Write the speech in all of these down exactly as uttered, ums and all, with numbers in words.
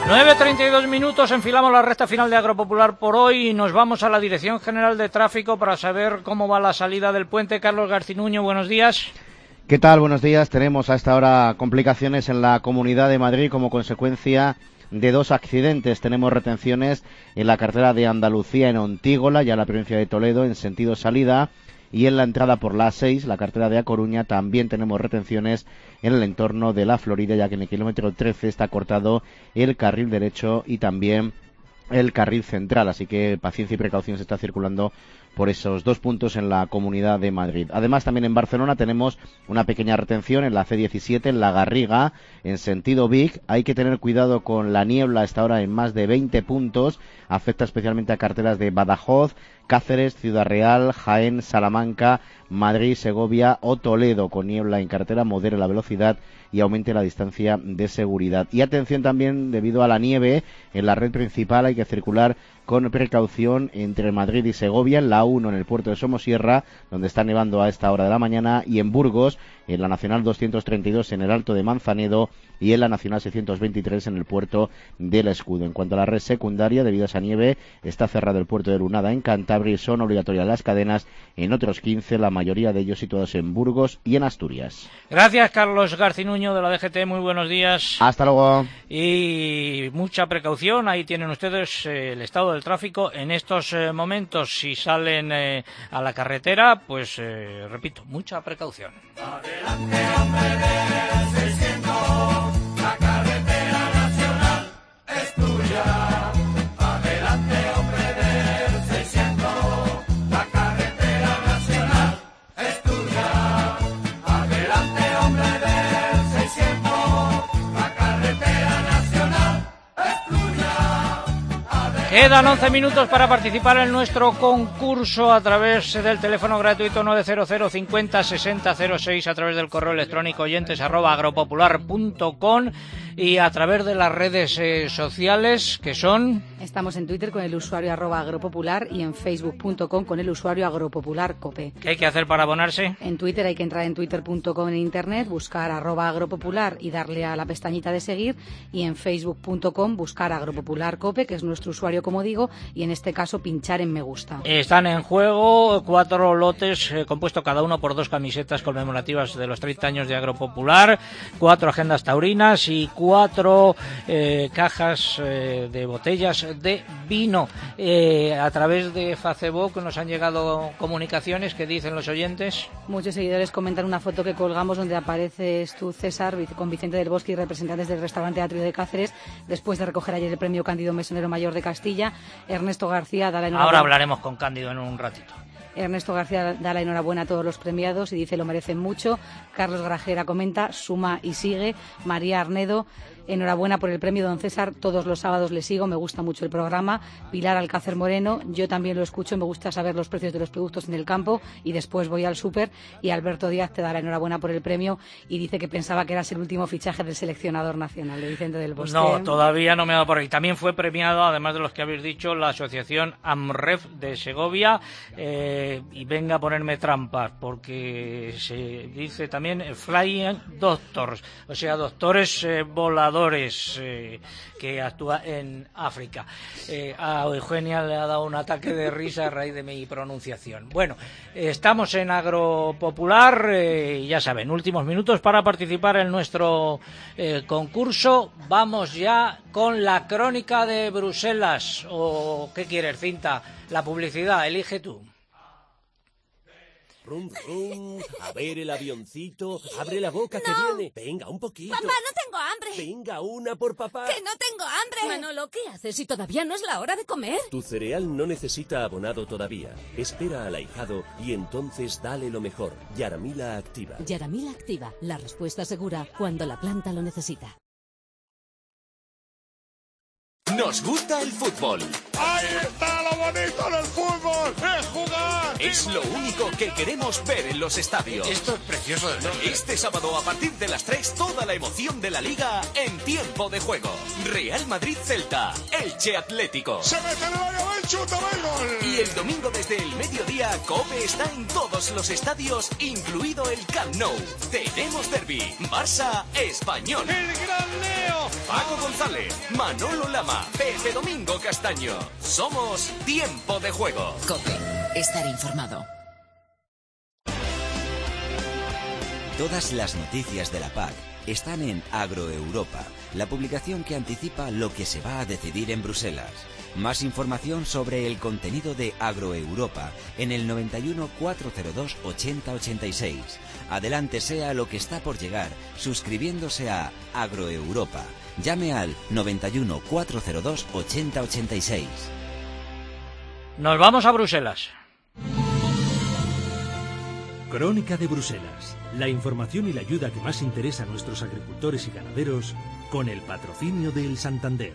nueve treinta y dos minutos, enfilamos la recta final de Agropopular por hoy y nos vamos a la Dirección General de Tráfico para saber cómo va la salida del puente. Carlos Garcinuño, buenos días. ¿Qué tal? Buenos días. Tenemos a esta hora complicaciones en la Comunidad de Madrid como consecuencia de dos accidentes. Tenemos retenciones en la carretera de Andalucía en Ontígola, ya en la provincia de Toledo, en sentido salida, y en la entrada por la A seis, la carretera de A Coruña, también tenemos retenciones en el entorno de la Florida, ya que en el kilómetro trece está cortado el carril derecho y también el carril central, así que paciencia y precaución, se está circulando por esos dos puntos en la Comunidad de Madrid. Además, también en Barcelona tenemos una pequeña retención en la C diecisiete, en la Garriga, en sentido Vic. Hay que tener cuidado con la niebla a esta hora en más de veinte puntos. Afecta especialmente a carreteras de Badajoz, Cáceres, Ciudad Real, Jaén, Salamanca, Madrid, Segovia o Toledo. Con niebla en carretera, modere la velocidad y aumente la distancia de seguridad. Y atención también, debido a la nieve, en la red principal hay que circular con precaución entre Madrid y Segovia, en la A uno en el puerto de Somosierra, donde está nevando a esta hora de la mañana, y en Burgos, en la Nacional doscientos treinta y dos en el Alto de Manzanedo y en la Nacional seiscientos veintitrés en el puerto del Escudo. En cuanto a la red secundaria, debido a esa nieve, está cerrado el puerto de Lunada en Cantabria y son obligatorias las cadenas en otros quince, la mayoría de ellos situados en Burgos y en Asturias. Gracias, Carlos Garcinuño de la D G T, muy buenos días. Hasta luego. Y mucha precaución, ahí tienen ustedes eh, el estado del tráfico en estos eh, momentos. Si salen eh, a la carretera, pues eh, repito, mucha precaución. Adelante, hombre del seiscientos, la carretera nacional es tuya. Adelante, hombre del seiscientos, la carretera nacional es tuya. Adelante, hombre del seiscientos, la carretera nacional es tuya. Adelante. Quedan once minutos para participar en nuestro concurso a través del teléfono gratuito nueve cero cero cincuenta sesenta cero seis, a través del correo electrónico oyentes arroba agropopular punto com y a través de las redes eh, sociales, que son... Estamos en Twitter con el usuario arroba agropopular y en facebook punto com con el usuario agropopularcope. ¿Qué hay que hacer para abonarse? En Twitter hay que entrar en twitter punto com en internet, buscar arroba agropopular y darle a la pestañita de seguir, y en facebook punto com buscar agropopularcope, que es nuestro usuario, como digo, y en este caso pinchar en me gusta. Están en juego cuatro lotes eh, compuestos cada uno por dos camisetas conmemorativas de los treinta años de Agropopular, cuatro agendas taurinas y cuatro eh, cajas eh, de botellas de vino. Eh, a través de Facebook nos han llegado comunicaciones. Que dicen los oyentes? Muchos seguidores comentan una foto que colgamos donde apareces tú, César, con Vicente del Bosque y representantes del restaurante Atrio de Cáceres, después de recoger ayer el premio Cándido Mesonero Mayor de Castilla. Ernesto García da la enhorabuena. Ahora hablaremos con Cándido en un ratito. Ernesto García da la enhorabuena a todos los premiados y dice lo merecen mucho. Carlos Grajera comenta suma y sigue. María Arnedo, enhorabuena por el premio, don César, todos los sábados le sigo, me gusta mucho el programa. Pilar Alcácer Moreno, yo también lo escucho, me gusta saber los precios de los productos en el campo y después voy al súper. Y Alberto Díaz te da la enhorabuena por el premio y dice que pensaba que eras el último fichaje del seleccionador nacional de Vicente del Bosque. No, todavía no me ha dado por ahí. También fue premiado, además de los que habéis dicho, la asociación AMREF de Segovia. Eh, y venga a ponerme trampas, porque se dice también Flying Doctors, o sea, doctores eh, voladores eh, que actúa en África. Eh, a Eugenia le ha dado un ataque de risa a raíz de mi pronunciación. Bueno, eh, estamos en Agropopular, eh, ya saben, últimos minutos para participar en nuestro eh, concurso. Vamos ya con la crónica de Bruselas, o ¿qué quieres, Cinta? La publicidad, elige tú. Rum, rum, a ver el avioncito, abre la boca, no. que viene. Venga, un poquito. Papá, no tengo hambre. Venga, una por papá. Que no tengo hambre. Manolo, ¿qué haces si todavía no es la hora de comer? Tu cereal no necesita abonado todavía. Espera al ahijado y entonces dale lo mejor. Yaramila Activa. Yaramila Activa, la respuesta segura cuando la planta lo necesita. Nos gusta el fútbol. ¡Ahí está lo bonito del fútbol! ¡Es jugar! Es lo único que queremos ver en los estadios. Esto es precioso. ¿No? Este sábado a partir de las tres, toda la emoción de la Liga en tiempo de juego. Real Madrid-Celta, Elche Atlético. Se mete en el área, el chuta, el gol. Y el domingo desde el mediodía, COPE está en todos los estadios, incluido el Camp Nou. Tenemos derbi, Barça-Español. El gran Leo Paco González, Manolo Lama, Pepe Domingo Castaño. Somos Tiempo de Juego. COPE. Estar informado. Todas las noticias de la P A C están en Agroeuropa, la publicación que anticipa lo que se va a decidir en Bruselas. Más información sobre el contenido de Agroeuropa en el noventa y uno, cuatrocientos dos, ochenta, ochenta y seis. Adelántese a lo que está por llegar suscribiéndose a Agroeuropa. Llame al noventa y uno, cuatrocientos dos, ochenta, ochenta y seis. Nos vamos a Bruselas. Crónica de Bruselas. La información y la ayuda que más interesa a nuestros agricultores y ganaderos con el patrocinio del Santander.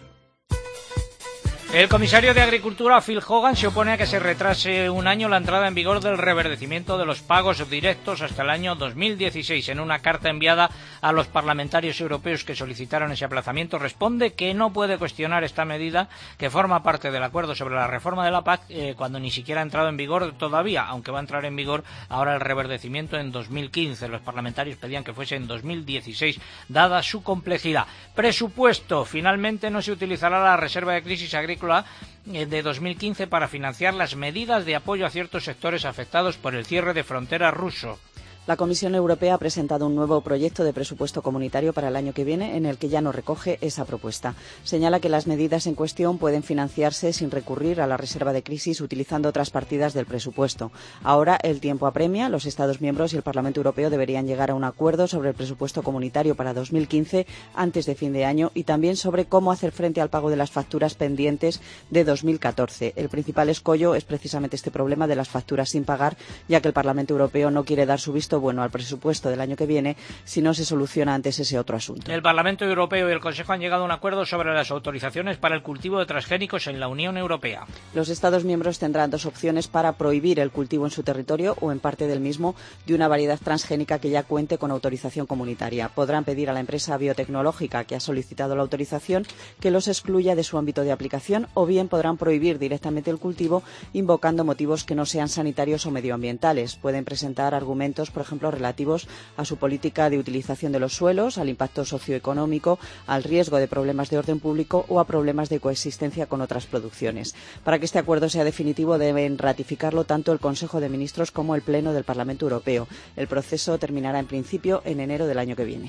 El comisario de Agricultura, Phil Hogan, se opone a que se retrase un año la entrada en vigor del reverdecimiento de los pagos directos hasta el año dos mil dieciséis. En una carta enviada a los parlamentarios europeos que solicitaron ese aplazamiento, responde que no puede cuestionar esta medida, que forma parte del acuerdo sobre la reforma de la P A C, eh, cuando ni siquiera ha entrado en vigor todavía, aunque va a entrar en vigor ahora el reverdecimiento en dos mil quince. Los parlamentarios pedían que fuese en dos mil dieciséis, dada su complejidad. Presupuesto. Finalmente no se utilizará la reserva de crisis agrícola de dos mil quince para financiar las medidas de apoyo a ciertos sectores afectados por el cierre de frontera ruso. La Comisión Europea ha presentado un nuevo proyecto de presupuesto comunitario para el año que viene, en el que ya no recoge esa propuesta. Señala que las medidas en cuestión pueden financiarse sin recurrir a la reserva de crisis utilizando otras partidas del presupuesto. Ahora el tiempo apremia. Los Estados miembros y el Parlamento Europeo deberían llegar a un acuerdo sobre el presupuesto comunitario para dos mil quince antes de fin de año y también sobre cómo hacer frente al pago de las facturas pendientes de dos mil catorce. El principal escollo es precisamente este problema de las facturas sin pagar, ya que el Parlamento Europeo no quiere dar su visto bueno al presupuesto del año que viene si no se soluciona antes ese otro asunto. El Parlamento Europeo y el Consejo han llegado a un acuerdo sobre las autorizaciones para el cultivo de transgénicos en la Unión Europea. Los Estados miembros tendrán dos opciones para prohibir el cultivo en su territorio o en parte del mismo de una variedad transgénica que ya cuente con autorización comunitaria. Podrán pedir a la empresa biotecnológica que ha solicitado la autorización que los excluya de su ámbito de aplicación, o bien podrán prohibir directamente el cultivo invocando motivos que no sean sanitarios o medioambientales. Pueden presentar argumentos, por ejemplo, relativos a su política de utilización de los suelos, al impacto socioeconómico, al riesgo de problemas de orden público o a problemas de coexistencia con otras producciones. Para que este acuerdo sea definitivo deben ratificarlo tanto el Consejo de Ministros como el Pleno del Parlamento Europeo. El proceso terminará en principio en enero del año que viene.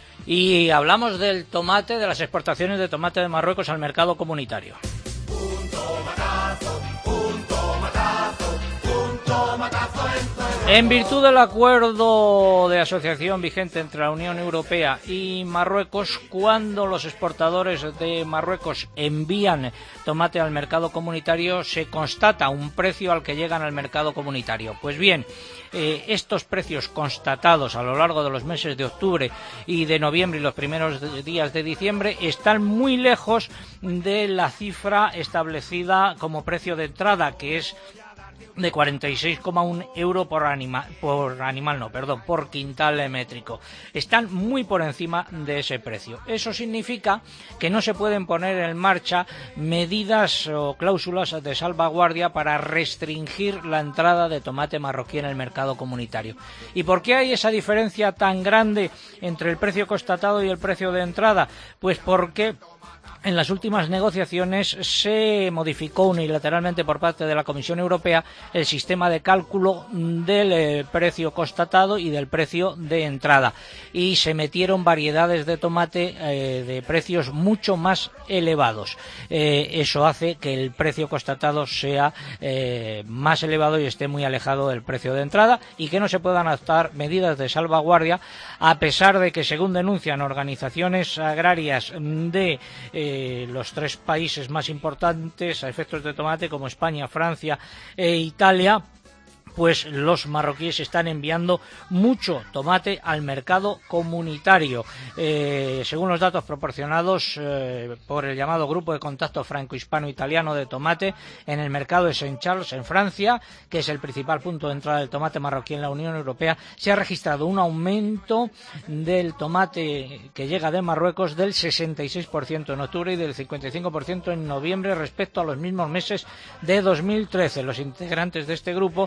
Y hablamos del tomate, de las exportaciones de tomate de Marruecos al mercado comunitario. Un tomatazo, un tomatazo, un tomatazo en todo. En virtud del acuerdo de asociación vigente entre la Unión Europea y Marruecos, cuando los exportadores de Marruecos envían tomate al mercado comunitario, se constata un precio al que llegan al mercado comunitario. Pues bien, eh, estos precios constatados a lo largo de los meses de octubre y de noviembre y los primeros días de diciembre están muy lejos de la cifra establecida como precio de entrada, que es de cuarenta y seis coma uno euro por animal, por animal no, perdón, por quintal métrico. Están muy por encima de ese precio. Eso significa que no se pueden poner en marcha medidas o cláusulas de salvaguardia para restringir la entrada de tomate marroquí en el mercado comunitario. ¿Y por qué hay esa diferencia tan grande entre el precio constatado y el precio de entrada? Pues porque en las últimas negociaciones se modificó unilateralmente por parte de la Comisión Europea el sistema de cálculo del eh, precio constatado y del precio de entrada, y se metieron variedades de tomate eh, de precios mucho más elevados. Eh, eso hace que el precio constatado sea eh, más elevado y esté muy alejado del precio de entrada, y que no se puedan adoptar medidas de salvaguardia, a pesar de que, según denuncian organizaciones agrarias de eh, los tres países más importantes a efectos de tomate, como España, Francia e Italia, pues los marroquíes están enviando mucho tomate al mercado comunitario. Eh, según los datos proporcionados eh, por el llamado Grupo de Contacto Franco-Hispano-Italiano de Tomate, en el mercado de Saint Charles, en Francia, que es el principal punto de entrada del tomate marroquí en la Unión Europea, se ha registrado un aumento del tomate que llega de Marruecos del sesenta y seis por ciento en octubre y del cincuenta y cinco por ciento en noviembre respecto a los mismos meses de dos mil trece. Los integrantes de este grupo eh,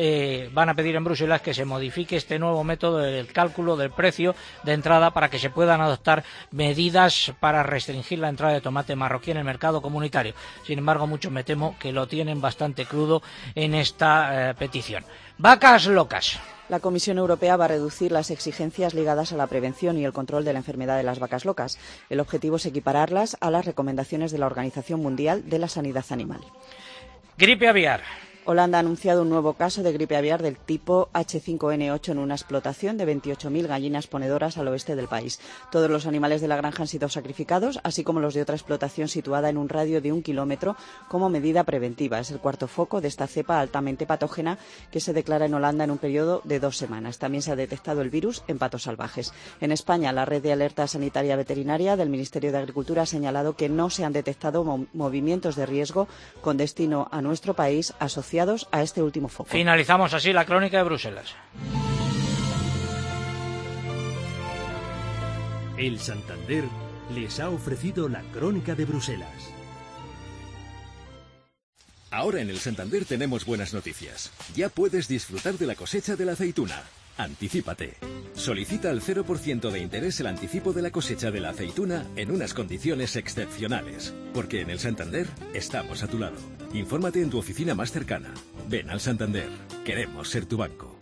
eh, van a pedir en Bruselas que se modifique este nuevo método del cálculo del precio de entrada para que se puedan adoptar medidas para restringir la entrada de tomate marroquí en el mercado comunitario. Sin embargo, muchos me temo que lo tienen bastante crudo en esta eh, petición. Vacas locas. La Comisión Europea va a reducir las exigencias ligadas a la prevención y el control de la enfermedad de las vacas locas. El objetivo es equipararlas a las recomendaciones de la Organización Mundial de la Sanidad Animal. Gripe aviar. Holanda ha anunciado un nuevo caso de gripe aviar del tipo H cinco N ocho en una explotación de veintiocho mil gallinas ponedoras al oeste del país. Todos los animales de la granja han sido sacrificados, así como los de otra explotación situada en un radio de un kilómetro como medida preventiva. Es el cuarto foco de esta cepa altamente patógena que se declara en Holanda en un periodo de dos semanas. También se ha detectado el virus en patos salvajes. En España, la red de alerta sanitaria veterinaria del Ministerio de Agricultura ha señalado que no se han detectado mo- movimientos de riesgo con destino a nuestro país asociados a este último foco. Finalizamos así la crónica de Bruselas. El Santander les ha ofrecido la crónica de Bruselas. Ahora en el Santander tenemos buenas noticias. Ya puedes disfrutar de la cosecha de la aceituna. Anticípate. Solicita al cero por ciento de interés el anticipo de la cosecha de la aceituna en unas condiciones excepcionales. Porque en el Santander estamos a tu lado. Infórmate en tu oficina más cercana. Ven al Santander. Queremos ser tu banco.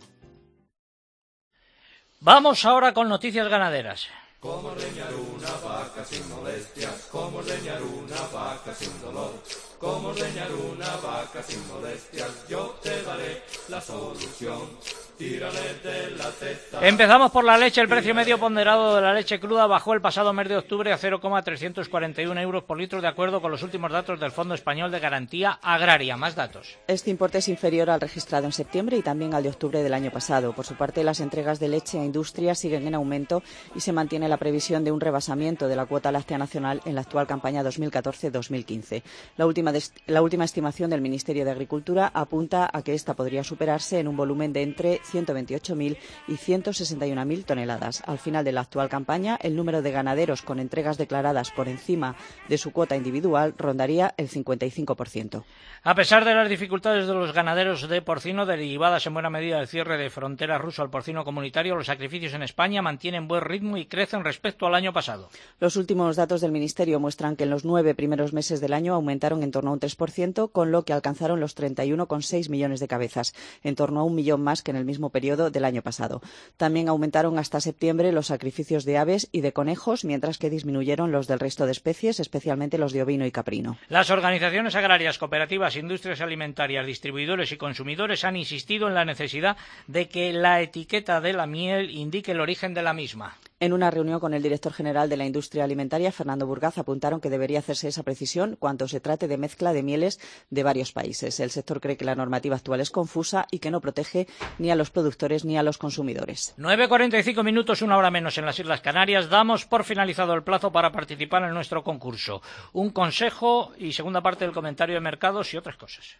Vamos ahora con noticias ganaderas. Cómo ordeñar una vaca sin molestias, cómo ordeñar una vaca sin dolor, cómo ordeñar una vaca sin molestias, yo te daré la solución. Tírale de la teta. Empezamos por la leche. El precio medio ponderado de la leche cruda bajó el pasado mes de octubre a cero coma trescientos cuarenta y uno euros por litro, de acuerdo con los últimos datos del Fondo Español de Garantía Agraria. Más datos. Este importe es inferior al registrado en septiembre y también al de octubre del año pasado. Por su parte, las entregas de leche a industria siguen en aumento y se mantiene la previsión de un rebasamiento de la cuota láctea nacional en la actual campaña dos mil catorce dos mil quince. La última, la última estimación del Ministerio de Agricultura apunta a que esta podría superarse en un volumen de entre ciento veintiocho mil y ciento sesenta y uno mil toneladas. Al final de la actual campaña, el número de ganaderos con entregas declaradas por encima de su cuota individual rondaría el cincuenta y cinco por ciento. A pesar de las dificultades de los ganaderos de porcino, derivadas en buena medida del cierre de frontera ruso al porcino comunitario, los sacrificios en España mantienen buen ritmo y crecen respecto al año pasado. Los últimos datos del Ministerio muestran que en los nueve primeros meses del año aumentaron en torno a un tres por ciento, con lo que alcanzaron los treinta y uno coma seis millones de cabezas, en torno a un millón más que en el mismo periodo del año pasado. También aumentaron hasta septiembre los sacrificios de aves y de conejos, mientras que disminuyeron los del resto de especies, especialmente los de ovino y caprino. Las organizaciones agrarias, cooperativas, industrias alimentarias, distribuidores y consumidores han insistido en la necesidad de que la etiqueta de la miel indique el origen de la misma. En una reunión con el director general de la industria alimentaria, Fernando Burgaz, apuntaron que debería hacerse esa precisión cuando se trate de mezcla de mieles de varios países. El sector cree que la normativa actual es confusa y que no protege ni a los productores ni a los consumidores. nueve cuarenta y cinco minutos, una hora menos en las Islas Canarias. Damos por finalizado el plazo para participar en nuestro concurso. Un consejo y segunda parte del comentario de mercados y otras cosas.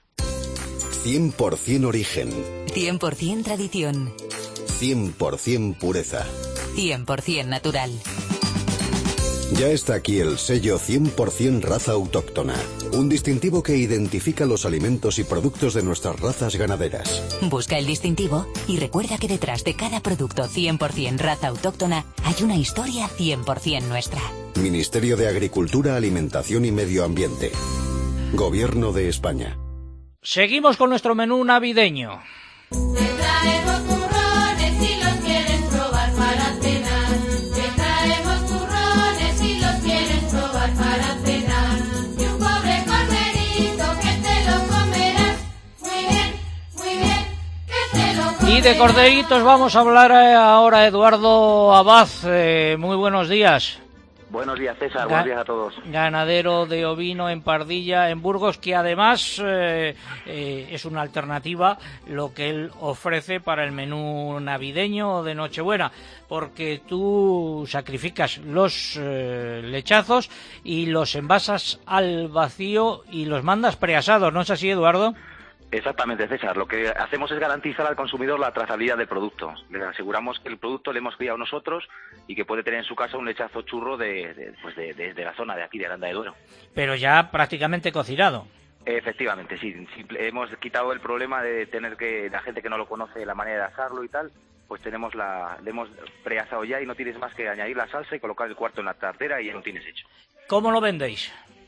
cien por cien origen. cien por cien tradición. cien por cien pureza. cien por cien natural. Ya está aquí el sello cien por cien raza autóctona, un distintivo que identifica los alimentos y productos de nuestras razas ganaderas. Busca el distintivo y recuerda que detrás de cada producto cien por cien raza autóctona hay una historia cien por cien nuestra. Ministerio de Agricultura, Alimentación y Medio Ambiente. Gobierno de España. Seguimos con nuestro menú navideño. Te traemos turrones si los quieres probar para cenar. Te traemos turrones si los quieres probar para cenar. Y un pobre corderito que te lo comerás. Muy bien, muy bien, que te lo comerás. Y de corderitos vamos a hablar ahora, Eduardo Abad. Eh, muy buenos días. Buenos días, César. Buenos días a todos. Ganadero de ovino en Pardilla, en Burgos, que además eh, eh, es una alternativa lo que él ofrece para el menú navideño de Nochebuena, porque tú sacrificas los eh, lechazos y los envasas al vacío y los mandas preasados, ¿no es así, Eduardo? Exactamente, César. Lo que hacemos es garantizar al consumidor la trazabilidad del producto. Le aseguramos que el producto lo hemos criado nosotros y que puede tener en su casa un lechazo churro de, de, pues de, de, de la zona de aquí, de Aranda de Duero. Pero ya prácticamente cocinado. Efectivamente, sí. Simple, hemos quitado el problema de tener que la gente que no lo conoce la manera de asarlo y tal, pues tenemos la, le hemos preasado ya y no tienes más que añadir la salsa y colocar el cuarto en la tartera y ya lo tienes hecho. ¿Cómo lo vendéis?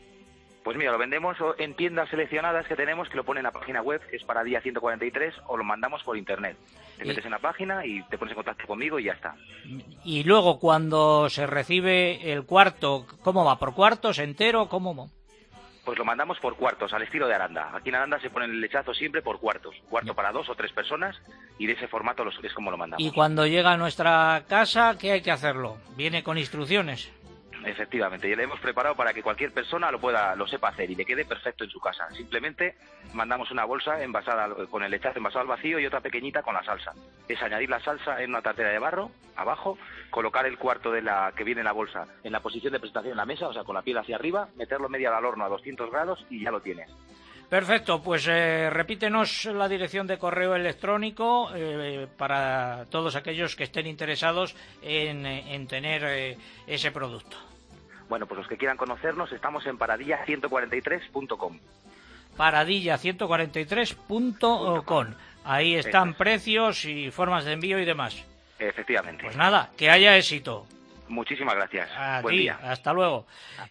Pues mira, lo vendemos en tiendas seleccionadas que tenemos, que lo pone en la página web, que es Paradilla ciento cuarenta y tres, o lo mandamos por internet. Te metes en la página y te pones en contacto conmigo y ya está. Y luego, cuando se recibe el cuarto, ¿cómo va? ¿Por cuartos, entero? ¿Cómo va? Pues lo mandamos por cuartos, al estilo de Aranda. Aquí en Aranda se pone el lechazo siempre por cuartos. Cuarto para dos o tres personas y de ese formato los, es como lo mandamos. Y cuando llega a nuestra casa, ¿qué hay que hacerlo? ¿Viene con instrucciones? Efectivamente, ya le hemos preparado para que cualquier persona lo pueda, lo sepa hacer y le quede perfecto en su casa. Simplemente mandamos una bolsa envasada con el lechazo envasado al vacío y otra pequeñita con la salsa. Es añadir la salsa en una tartera de barro, abajo, colocar el cuarto de la que viene en la bolsa en la posición de presentación en la mesa, o sea, con la piel hacia arriba, meterlo media hora al horno a doscientos grados y ya lo tienes. Perfecto, pues eh, repítenos la dirección de correo electrónico eh, para todos aquellos que estén interesados en, en tener eh, ese producto. Bueno, pues los que quieran conocernos, estamos en paradilla ciento cuarenta y tres punto com. paradilla ciento cuarenta y tres punto com. Ahí están Eso. Precios y formas de envío y demás. Efectivamente. Pues nada, que haya éxito. Muchísimas gracias. A Buen ti, día. Hasta luego.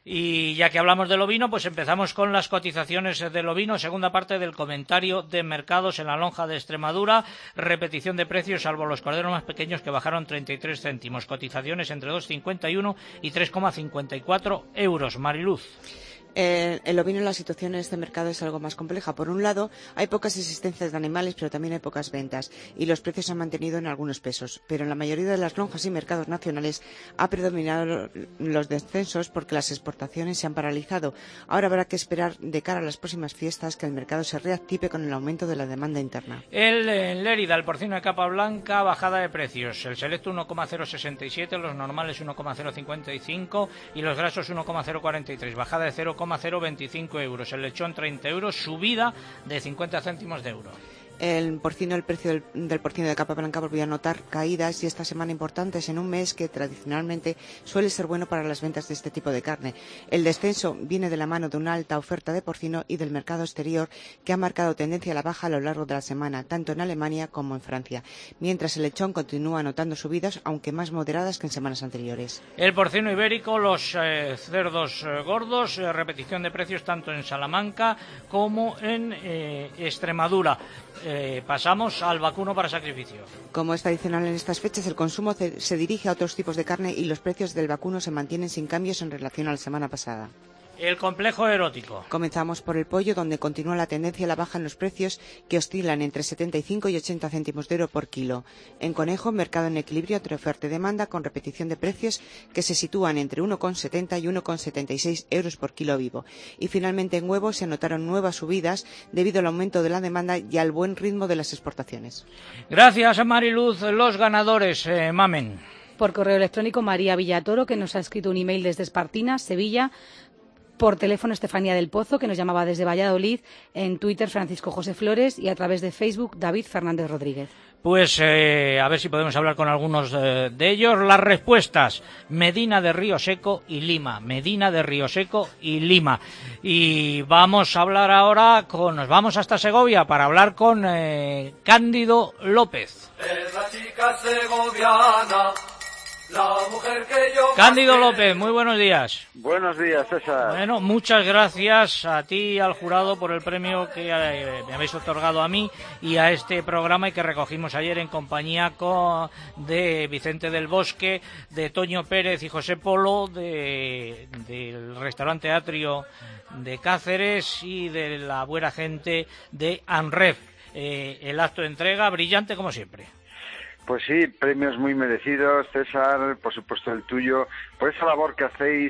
Y ya que hablamos del ovino, pues empezamos con las cotizaciones del ovino, segunda parte del comentario de mercados en la lonja de Extremadura, repetición de precios salvo los corderos más pequeños que bajaron treinta y tres céntimos, cotizaciones entre dos coma cincuenta y uno y tres coma cincuenta y cuatro euros. Mariluz. Eh, el ovino en la situación en este mercado es algo más compleja. Por un lado, hay pocas existencias de animales, pero también hay pocas ventas, y los precios se han mantenido en algunos pesos. Pero en la mayoría de las lonjas y mercados nacionales ha predominado los descensos porque las exportaciones se han paralizado. Ahora habrá que esperar de cara a las próximas fiestas que el mercado se reactive con el aumento de la demanda interna. El, el Lérida, el porcino de capa blanca, bajada de precios. El selecto uno coma cero sesenta y siete, los normales uno coma cero cincuenta y cinco y los grasos uno coma cero cuarenta y tres, bajada de cero coma cero veinticinco euros, el lechón treinta euros, subida de cincuenta céntimos de euro. El porcino, el precio del, del porcino de capa blanca volvió a notar caídas y esta semana importantes en un mes que tradicionalmente suele ser bueno para las ventas de este tipo de carne. El descenso viene de la mano de una alta oferta de porcino y del mercado exterior que ha marcado tendencia a la baja a lo largo de la semana, tanto en Alemania como en Francia, mientras el lechón continúa anotando subidas, aunque más moderadas que en semanas anteriores. El porcino ibérico, los eh, cerdos eh, gordos, eh, repetición de precios tanto en Salamanca como en eh, Extremadura. Eh, pasamos al vacuno para sacrificio. Como es tradicional en estas fechas, el consumo se, se dirige a otros tipos de carne y los precios del vacuno se mantienen sin cambios en relación a la semana pasada. El complejo erótico. Comenzamos por el pollo, donde continúa la tendencia a la baja en los precios, que oscilan entre setenta y cinco y ochenta céntimos de euro por kilo. En conejo, mercado en equilibrio entre oferta y demanda, con repetición de precios que se sitúan entre uno coma setenta y uno coma setenta y seis euros por kilo vivo. Y finalmente en huevos se anotaron nuevas subidas debido al aumento de la demanda y al buen ritmo de las exportaciones. Gracias, Mariluz. Los ganadores, eh, Mamen. Por correo electrónico, María Villatoro, que nos ha escrito un email desde Espartinas, Sevilla. Por teléfono, Estefanía del Pozo, que nos llamaba desde Valladolid. En Twitter, Francisco José Flores. Y a través de Facebook, David Fernández Rodríguez. Pues eh, a ver si podemos hablar con algunos de, de ellos. Las respuestas: Medina de Río Seco y Lima. Medina de Río Seco y Lima. Y vamos a hablar ahora con... Nos vamos hasta Segovia para hablar con eh, Cándido López. Es la chica segoviana, la mujer que yo... Cándido López, muy buenos días. Buenos días, César. Bueno, muchas gracias a ti y al jurado por el premio que eh, me habéis otorgado a mí y a este programa y que recogimos ayer en compañía con, de Vicente del Bosque, de Toño Pérez y José Polo, de, del restaurante Atrio de Cáceres y de la buena gente de ANREF. Eh, el acto de entrega brillante como siempre. Pues sí, premios muy merecidos, César, por supuesto el tuyo, por esa labor que hacéis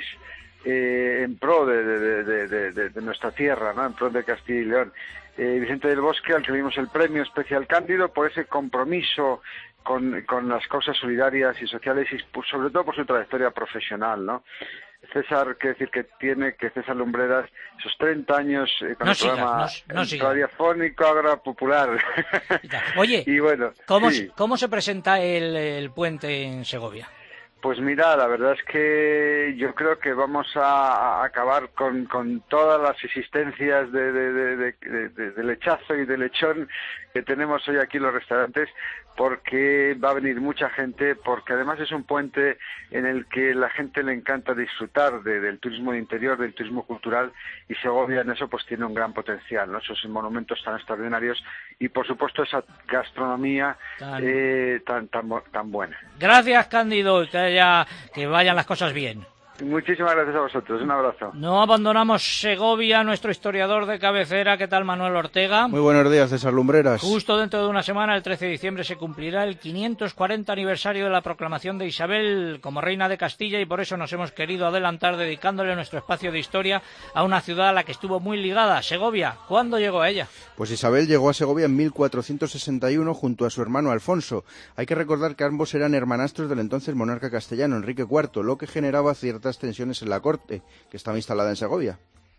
eh, en pro de, de, de, de, de, de nuestra tierra, ¿no? En pro de Castilla y León. Eh, Vicente del Bosque, al que le dimos el premio especial Cándido, por ese compromiso con, con las causas solidarias y sociales y sobre todo por su trayectoria profesional, ¿no? César, quiere decir que tiene que César Lumbreras esos treinta años eh, con no el sigas, programa no, no radiofónico agropopular. Oye, y bueno, ¿cómo, sí. ¿cómo se presenta el, el puente en Segovia? Pues mira, la verdad es que yo creo que vamos a, a acabar con, con todas las existencias de, de, de, de, de, de lechazo y de lechón que tenemos hoy aquí en los restaurantes, porque va a venir mucha gente, porque además es un puente en el que la gente le encanta disfrutar de, del turismo de interior, del turismo cultural, y Segovia en eso pues tiene un gran potencial, ¿no? Esos monumentos tan extraordinarios y por supuesto esa gastronomía tan eh, tan, tan tan buena. Gracias, Cándido, y que haya, que vayan las cosas bien. Muchísimas gracias a vosotros, un abrazo. No abandonamos Segovia, nuestro historiador de cabecera. ¿Qué tal, Manuel Ortega? Muy buenos días, César Lumbreras. Justo dentro de una semana, el trece de diciembre, se cumplirá el quinientos cuarenta aniversario de la proclamación de Isabel como reina de Castilla, y por eso nos hemos querido adelantar dedicándole nuestro espacio de historia a una ciudad a la que estuvo muy ligada, Segovia. ¿Cuándo llegó a ella? Pues Isabel llegó a Segovia en mil cuatrocientos sesenta y uno junto a su hermano Alfonso. Hay que recordar que ambos eran hermanastros del entonces monarca castellano, Enrique cuarto, lo que generaba ciertas tensiones en la corte, que estaba instalada en Segovia.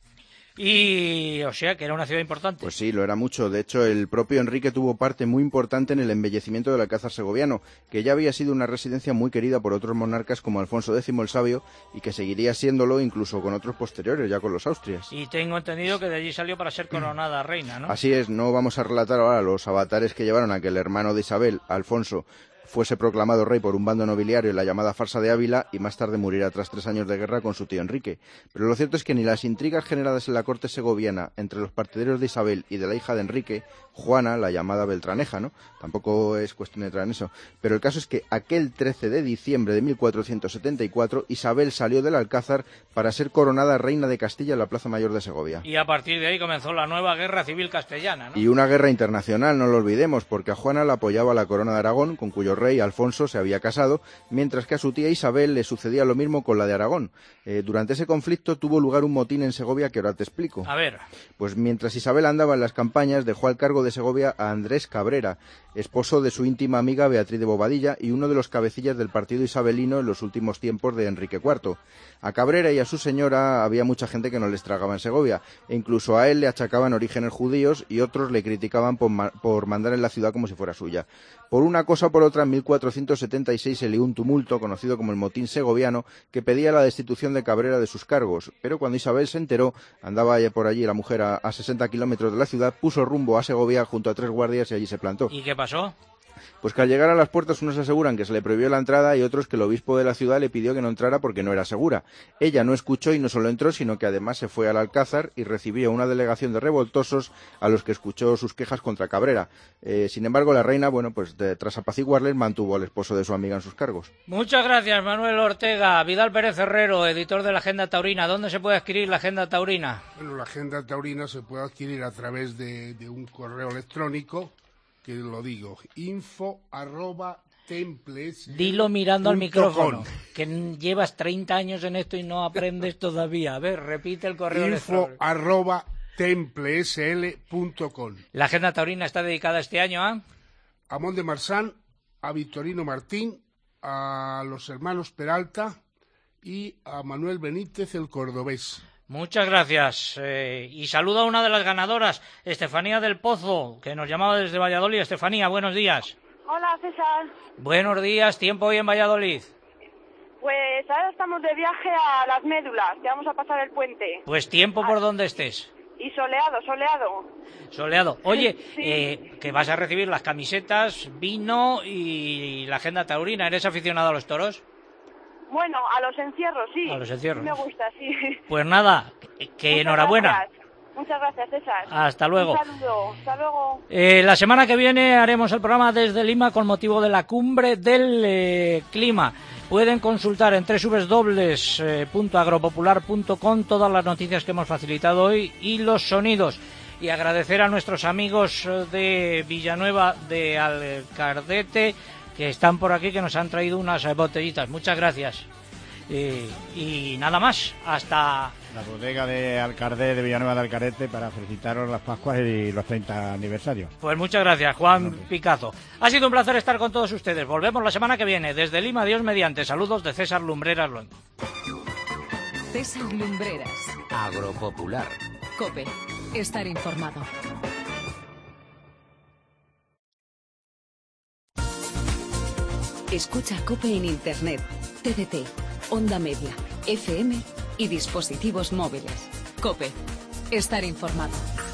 Y, o sea, que era una ciudad importante. Pues sí, lo era mucho. De hecho, el propio Enrique tuvo parte muy importante en el embellecimiento del Alcázar segoviano, que ya había sido una residencia muy querida por otros monarcas como Alfonso décimo el Sabio, y que seguiría siéndolo incluso con otros posteriores, ya con los Austrias. Y tengo entendido que de allí salió para ser coronada reina, ¿no? Así es, no vamos a relatar ahora los avatares que llevaron a que el hermano de Isabel, Alfonso, fuese proclamado rey por un bando nobiliario en la llamada farsa de Ávila, y más tarde muriera tras tres años de guerra con su tío Enrique. Pero lo cierto es que ni las intrigas generadas en la corte segoviana entre los partidarios de Isabel y de la hija de Enrique, Juana, la llamada Beltraneja, ¿no? Tampoco es cuestión de entrar en eso. Pero el caso es que aquel trece de diciembre de mil cuatrocientos setenta y cuatro, Isabel salió del Alcázar para ser coronada reina de Castilla en la Plaza Mayor de Segovia. Y a partir de ahí comenzó la nueva guerra civil castellana, ¿no? Y una guerra internacional, no lo olvidemos, porque a Juana la apoyaba la corona de Aragón, con cuyo rey Alfonso se había casado, mientras que a su tía Isabel le sucedía lo mismo con la de Aragón. Eh, durante ese conflicto tuvo lugar un motín en Segovia que ahora te explico. A ver. Pues mientras Isabel andaba en las campañas, dejó al cargo de Segovia a Andrés Cabrera, esposo de su íntima amiga Beatriz de Bobadilla y uno de los cabecillas del partido isabelino en los últimos tiempos de Enrique cuarto. A Cabrera y a su señora había mucha gente que no les tragaba en Segovia, e incluso a él le achacaban orígenes judíos y otros le criticaban por, ma- por mandar en la ciudad como si fuera suya. Por una cosa o por otra, en mil cuatrocientos setenta y seis se lió un tumulto conocido como el motín segoviano que pedía la destitución de Cabrera de sus cargos, pero cuando Isabel se enteró, andaba por allí la mujer a, a sesenta kilómetros de la ciudad, puso rumbo a Segovia junto a tres guardias y allí se plantó. ¿Y qué pasó? Pues que al llegar a las puertas unos aseguran que se le prohibió la entrada y otros que el obispo de la ciudad le pidió que no entrara porque no era segura. Ella no escuchó y no solo entró, sino que además se fue al Alcázar y recibió una delegación de revoltosos a los que escuchó sus quejas contra Cabrera. Eh, sin embargo, la reina, bueno, pues de, tras apaciguarles, mantuvo al esposo de su amiga en sus cargos. Muchas gracias, Manuel Ortega. Vidal Pérez Herrero, editor de la Agenda Taurina. ¿Dónde se puede adquirir la Agenda Taurina? Bueno, la Agenda Taurina se puede adquirir a través de, de un correo electrónico, que lo digo, info arroba temples. Dilo mirando al micrófono, que llevas treinta años en esto y no aprendes todavía. A ver, repite el correo electrónico. Info arroba templesl punto com. La Agenda Taurina está dedicada este año a... A Mont de Marsan, a Victorino Martín, a los hermanos Peralta y a Manuel Benítez el Cordobés. Muchas gracias. Eh, y saludo a una de las ganadoras, Estefanía del Pozo, que nos llamaba desde Valladolid. Estefanía, buenos días. Hola, César. Buenos días, tiempo hoy en Valladolid. Pues ahora estamos de viaje a Las Médulas, que vamos a pasar el puente. Pues tiempo por donde estés. Y soleado, soleado. Soleado. Oye, sí. eh, que vas a recibir las camisetas, vino y la Agenda Taurina. ¿Eres aficionado a los toros? Bueno, a los encierros, sí. A los encierros. Me gusta, sí. Pues nada, que, que enhorabuena. Gracias. Muchas gracias, César. Hasta luego. Un saludo. Hasta luego. Eh, la semana que viene haremos el programa desde Lima con motivo de la cumbre del eh, clima. Pueden consultar en doble u doble u doble u punto agropopular punto com todas las noticias que hemos facilitado hoy y los sonidos. Y agradecer a nuestros amigos de Villanueva de Alcardete, que están por aquí, que nos han traído unas botellitas. Muchas gracias. Eh, y nada más, hasta... La bodega de Alcardé, de Villanueva de Alcarete, para felicitaros las Pascuas y los treinta aniversarios. Pues muchas gracias, Juan Picazo. Ha sido un placer estar con todos ustedes. Volvemos la semana que viene. Desde Lima, Dios mediante. Saludos de César Lumbreras Luengo. César Lumbreras. Agropopular. COPE. Estar informado. Escucha COPE en Internet. T D T, onda media, F M y dispositivos móviles. COPE. Estar informado.